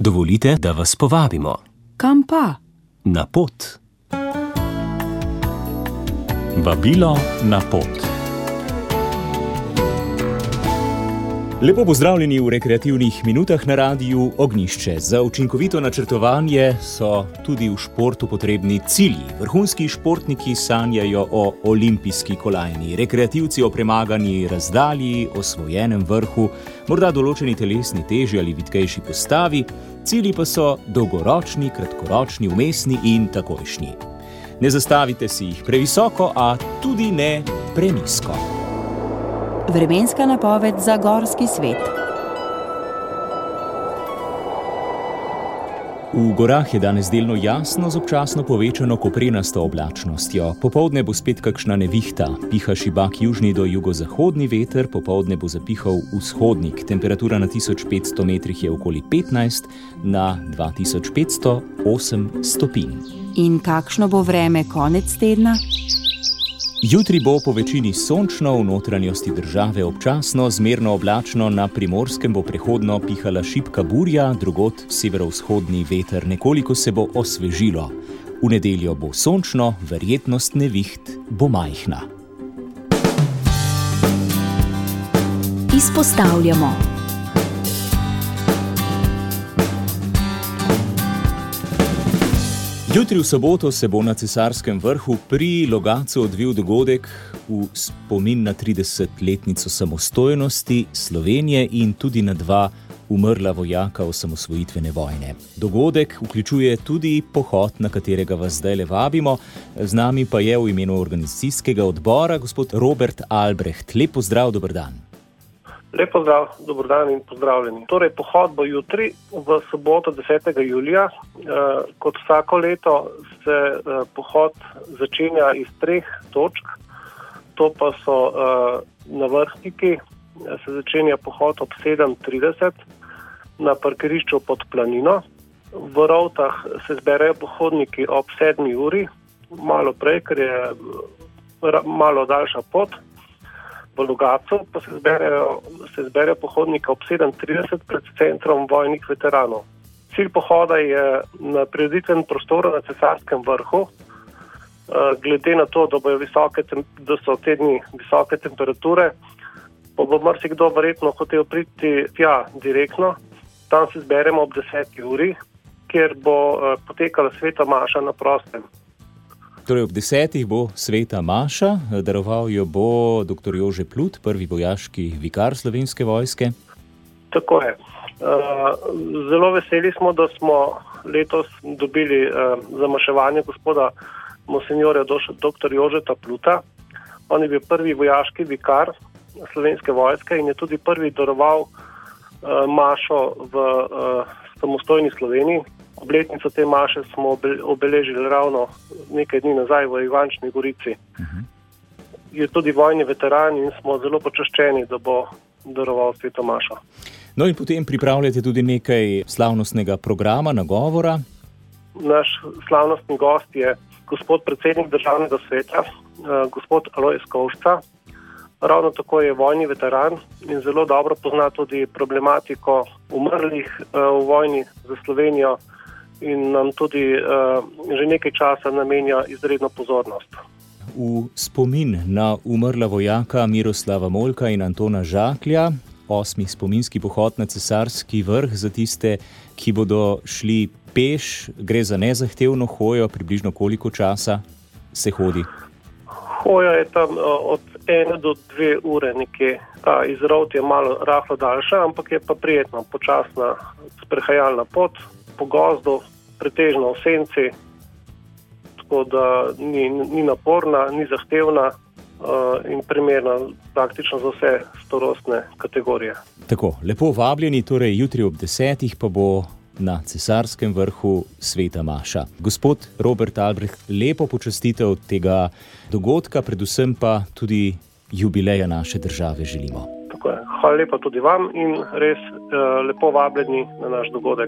Dovolite, da vas povabimo. Kam pa? Na pot. Vabilo na pot. Lepo pozdravljeni v rekreativnih minutah na Radiu Ognjišče. Za učinkovito načrtovanje so tudi v športu potrebni cilji. Vrhunski športniki sanjajo o olimpijski kolajni, rekreativci o premagani razdalji, osvojenem vrhu, morda določeni telesni teži ali vitkejši postavi, cilji pa so dolgoročni, kratkoročni, vmesni in takojšnji. Ne zastavite si jih previsoko, a tudi ne prenizko. Vremenska napoved za gorski svet. V gorah je danes delno jasno z občasno povečano koprenasto oblačnostjo. Popoldne bo spet kakšna nevihta. Piha šibak južni do jugozahodni veter, popoldne bo zapihal vzhodnik. Temperatura na 1500 metrih je okoli 15, na 2508 stopinj. In kakšno bo vreme konec tedna? Jutri bo po večini sončno, v notranjosti države občasno, zmerno oblačno, na Primorskem bo prehodno pihala šibka burja, drugod severovzhodni veter, nekoliko se bo osvežilo. V nedeljo bo sončno, verjetnost neviht bo majhna. Izpostavljamo. Jutri v soboto se bo na Cesarskem vrhu pri Logatcu odvil dogodek v spomin na 30-letnico samostojnosti Slovenije in tudi na 2 umrla vojaka osamosvojitvene vojne. Dogodek vključuje tudi pohod, na katerega vas zdajle vabimo. Z nami pa je v imenu organizacijskega odbora gospod Robert Albrecht. Lep pozdrav, dober dan. Lep pozdrav, dober dan in pozdravljeni. Torej, pohod bo jutri, v soboto 10. julija. Kot vsako leto se pohod začenja iz 3 točk. To pa so na Vrhniki, se začenja pohod ob 7:30 na parkirišču pod Planino. V Rovtah se zberejo pohodniki ob 7. uri, malo prej, ker je malo daljša pot. V Logatcu pa se zberejo pohodniki ob 7:30 pred centrom vojnih veteranov. Cilj pohoda je na prireditven prostor na Cesarskem vrhu. Glede na to, da so te dni visoke temperature, pa bo marsikdo verjetno hotel priti tja direktno. Tam se zberemo ob 10. uri, kjer bo potekala sveta maša na prostem. Torej ob 10. bo sveta maša, daroval jo bo dr. Jože Plut, prvi vojaški vikar Slovenske vojske. Tako je. Zelo veseli smo, da smo letos dobili zamaševanje gospoda monsinjorja dr. Jožeta Pluta. On je bil prvi vojaški vikar Slovenske vojske in je tudi prvi daroval mašo v samostojni Sloveniji. Obletnico te maše smo obeležili ravno nekaj dni nazaj v Ivančni Gorici. Je tudi vojni veteran in smo zelo počaščeni, da bo daroval sveto mašo. No in potem pripravljate tudi nekaj slavnostnega programa, nagovora. Naš slavnostni gost je gospod predsednik Državnega sveta, gospod Alojz Kovšca. Ravno tako je vojni veteran in zelo dobro pozna tudi problematiko umrlih v vojni za Slovenijo in nam tudi že nekaj časa namenja izredno pozornost. V spomin na umrla vojaka Miroslava Molka in Antona Žaklja, 8. spominski pohod na Cesarski vrh za tiste, ki bodo šli peš, gre za nezahtevno hojo, približno koliko časa se hodi? Hoja je tam od 1 do 2 ure nekje. Ta iz Rovt je malo rahlo daljša, ampak je pa prijetna, počasna sprehajalna pot po gozdu, pretežno v senci, tako da ni naporna, ni zahtevna in primerna praktično za vse starostne kategorije. Tako, lepo vabljeni, torej jutri ob 10. pa bo na Cesarskem vrhu sveta maša. Gospod Robert Albrecht, lepo počastitev tega dogodka, predvsem pa tudi jubileja naše države želimo. Tako je. Hvala lepa tudi vam in res lepo vabljeni na naš dogodek.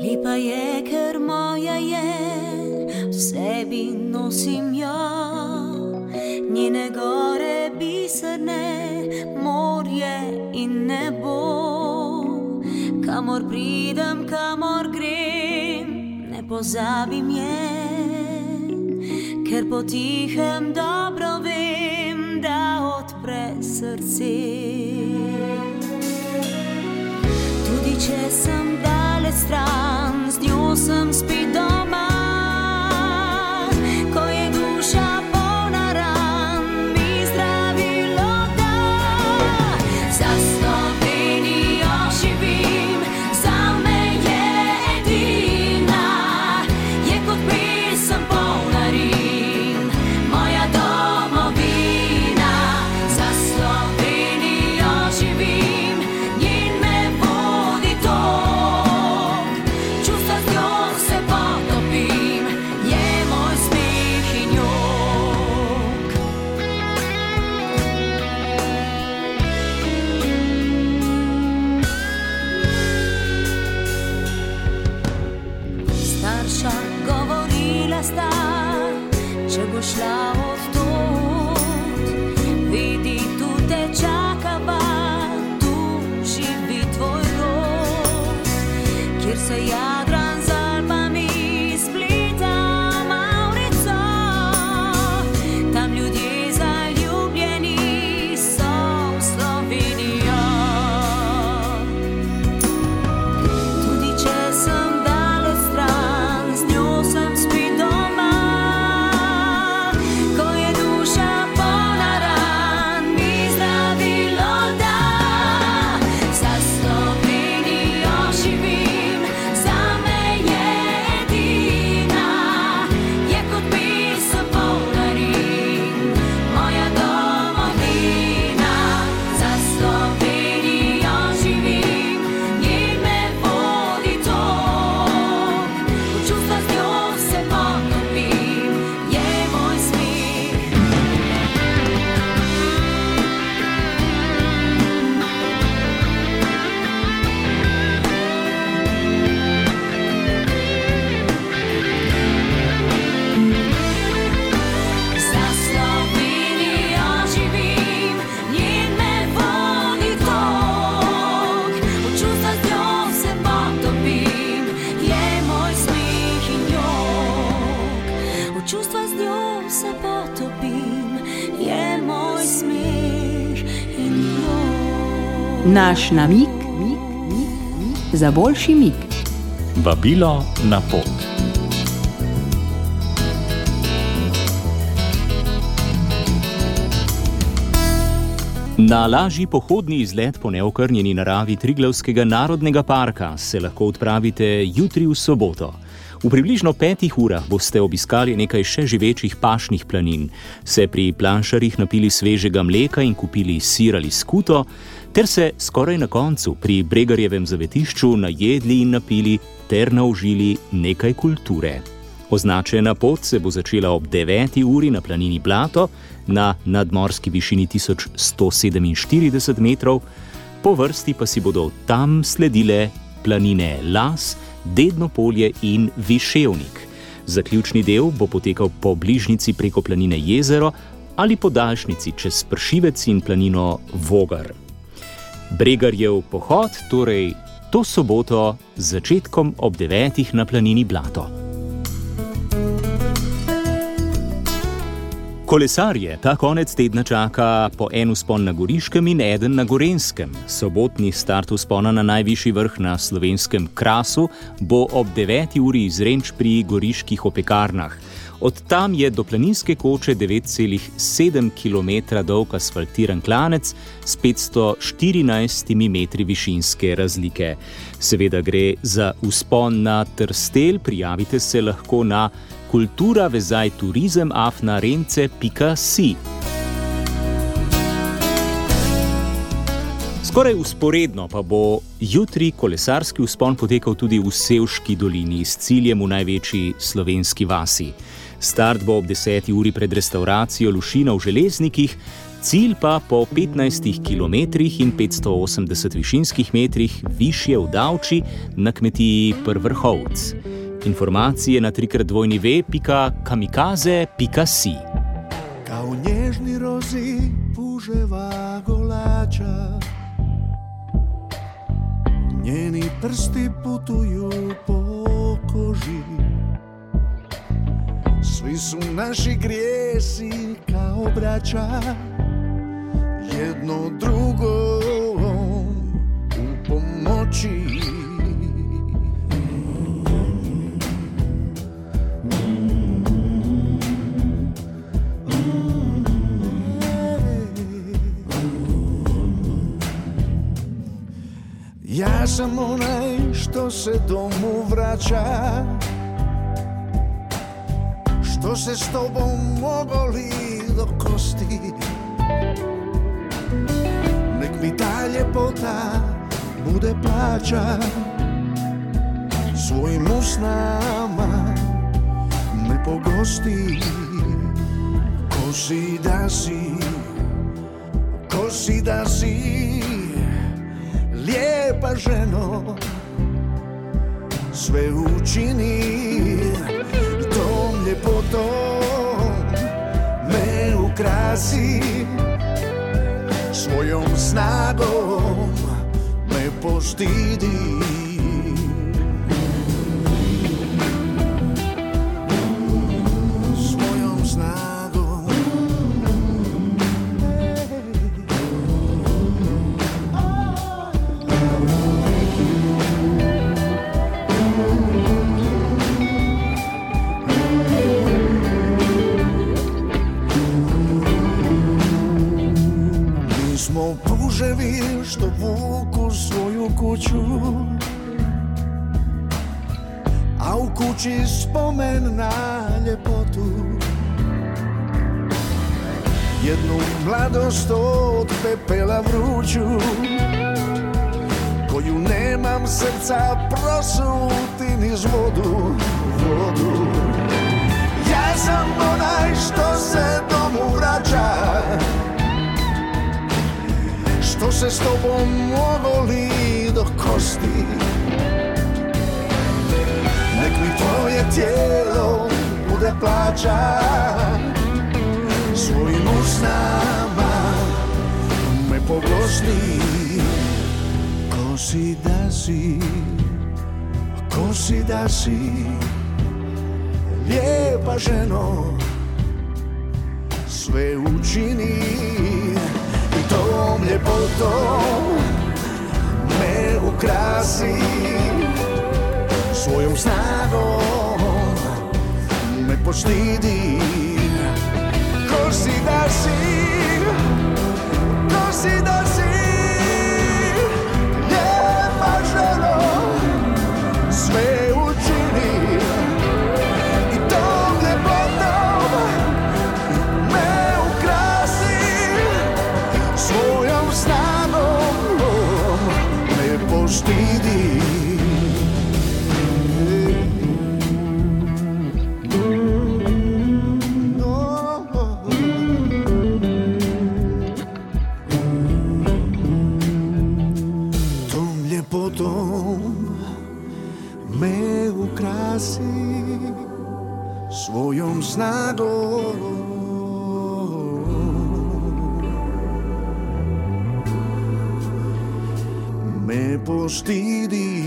Lepa je, ker moja je, v sebi nosim jo. Njene gore biserne, morje in nebo. Kamor pridem, kamor grem, ne pozabim je. Ker potihem dobro vem, da odpre srce. Tudi če sem daleč stran, z njo sem spet doma. Ko je duša polna ran, mi zdravilo da. Za Slovenijo živim, zame je edina. Je kot pesem polna rim, moja domovina. Za Slovenijo živim, njen me vodi tok. Čustva z njo se potopim, je moj smeh in jok. Starša govorila sta, če bo šla od tod, vidi, tu te čakava, tu živi tvoj rod. Kjer se Jadran z Alpami spleta Maurico, tam ljudje zaljubljeni so v Slovenijo. Tudi če sem daleč stran, z njo sem spet doma. Ko je duša polna ran, mi zdravilo da. Za Slovenijo živim, zame je edina. Je kot pesem polna rim, moja domovina. Za Slovenijo živim, njen me vodi tok. V čustva z njo se potopim, je moj smeh. Za Slovenijo živim, njen me vodi tok. V čustva z njo se potopim, je moj smeh in jok. V čustva z njo se potopim, je moj smeh in jok. Naš namig za boljši mig. Vabilo na pot. Na lažji pohodni izlet po neokrnjeni naravi Triglavskega narodnega parka se lahko odpravite jutri v soboto. V približno 5 urah boste obiskali nekaj še živečih pašnih planin, se pri planšarjih napili svežega mleka in kupili sir ali skuto, ter se skoraj na koncu pri Bregarjevem zavetišču najedli in napili ter naužili nekaj kulture. Označena pot se bo začela ob 9. uri na planini Blato na nadmorski višini 1147 metrov, po vrsti pa si bodo tam sledile planine Las, Dedno polje in Viševnik. Zaključni del bo potekal po bližnjici preko planine Jezero ali po daljšnici čez Pršivec in planino Vogar. Bregarjev pohod torej to soboto z začetkom ob 9. na planini Blato. Kolesarje ta konec tedna čaka po en vzpon na Goriškem in eden na Gorenjskem. Sobotni start vzpona na najvišji vrh na slovenskem Krasu bo ob 9. uri izrenč pri Goriških opekarnah. Od tam je do planinske koče 9,7 km dolg asfaltiran klanec s 514 metri višinske razlike. Seveda gre za vzpon na Trstelj, prijavite se lahko na kultura-turizem@rence.si. Skoraj vzporedno pa bo jutri kolesarski vzpon potekal tudi v Sevški dolini s ciljem v največji slovenski vasi. Start bo ob 10. uri pred restavracijo Lušina v Železnikih, Cilj pa po 15 km in 580 višinskih metrih višje v Davči na kmetiji Prvrhovc. Informacije na www.kamikaze.si. Kao nježni rozi puževa golača, njeni prsti putuju po koži. Svi su naši grijesi kao braća, jedno drugom u pomoći. Ja sam onaj što se domu vraća, što se s tobom ogoli do kosti. Nek mi ta ljepota bude plaća, svojim usnama me pogosti. Ko si da si, lijepa ženo, sve učini, tom ljepotom me ukrasi, svojom snagom me poštidi. Svojom snagom smo puževi što vuku svoju kuću, a u kući spomen na ljepotu. Jednu mladost od pepela vruću, koju nemam srca prosuti niz vodu. Ja sam onaj što se domu vraća, što se s tobom ogoli do kosti. Nek mi tvoje tijelo bude plaća, svojim usnama me pogosti. Ko si da si, lijepa ženo, sve učini. Tom ljepotom me ukrasi, svojom snagom me poštidi. Ko si da si, lijepa ženo, sve učini. I tom ljepotom me ukrasi, svojom snagom me poštidi. Tom ljepotom me ukrasi, svojom snagom me poštidi.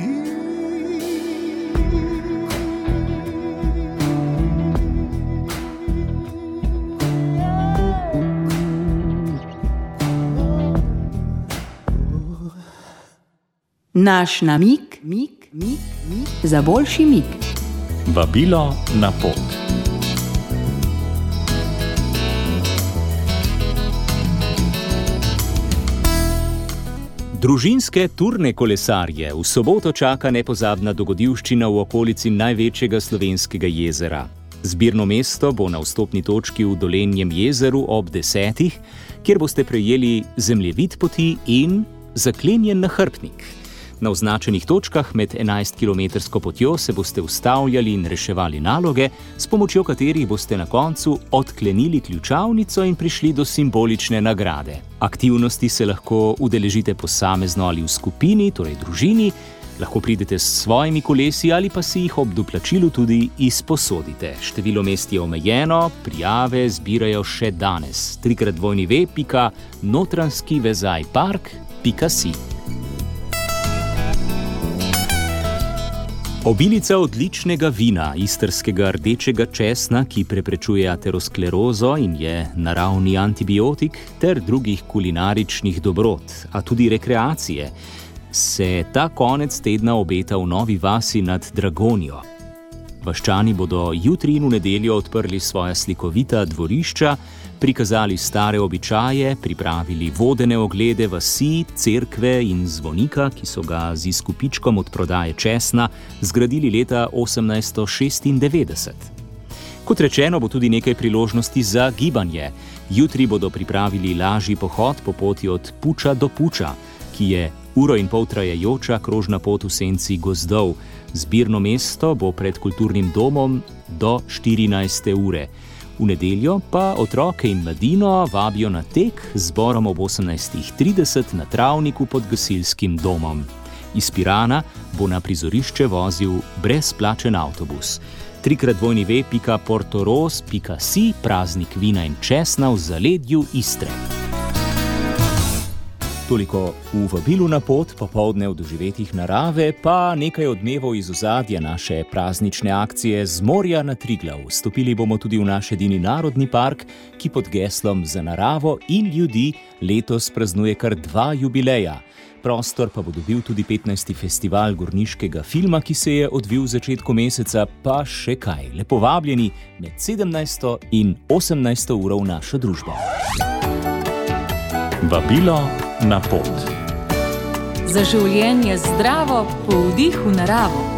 Naš namig za boljši mig. Vabilo na pot. Družinske turne kolesarje v soboto čaka nepozabna dogodivščina v okolici največjega slovenskega jezera. Zbirno mesto bo na vstopni točki v Dolenjem jezeru ob 10, kjer boste prejeli zemljevid poti in zaklenjen nahrbtnik. Na označenih točkah med 11-kilometrsko potjo se boste ustavljali in reševali naloge, s pomočjo katerih boste na koncu odklenili ključavnico in prišli do simbolične nagrade. Aktivnosti se lahko udeležite posamezno ali v skupini, torej družini, lahko pridete s svojimi kolesi ali pa si jih ob doplačilu tudi izposodite. Število mest je omejeno, prijave zbirajo še danes. www.notranskivezajpark.si. Obilica odličnega vina, istrskega rdečega česna, ki preprečuje aterosklerozo in je naravni antibiotik, ter drugih kulinaričnih dobrot, a tudi rekreacije, se ta konec tedna obeta v Novi vasi nad Dragonjo. Vaščani bodo jutri in v nedeljo odprli svoja slikovita dvorišča, prikazali stare običaje, pripravili vodene oglede vasi, cerkve in zvonika, ki so ga z izkupičkom od prodaje česna zgradili leta 1896. Kot rečeno, bo tudi nekaj priložnosti za gibanje. Jutri bodo pripravili lažji pohod po poti od Puča do Puča, ki je 1,5 ure trajajoča krožna pot v senci gozdov. Zbirno mesto bo pred kulturnim domom do 14. ure. V nedeljo pa otroke in mladino vabijo na tek z zborom ob 18:30 na travniku pod gasilskim domom. Iz Pirana bo na prizorišče vozil brezplačen avtobus. www.portoros.si, praznik vina in česna v zaledju Istre. Toliko v vabilu na pot, popoldne v doživetjih narave, pa nekaj odmevov iz ozadja naše praznične akcije z morja na Triglav. Stopili bomo tudi v naš edini narodni park, ki pod geslom Za naravo in ljudi letos praznuje kar 2 jubileja. Prostor pa bo dobil tudi 15. festival gorniškega filma, ki se je odvil v začetku meseca, pa še kaj. Lepo vabljeni med 17. in 18. uro v našo družbo. Vabilo na pot. Za življenje zdravo, po vdihu naravo.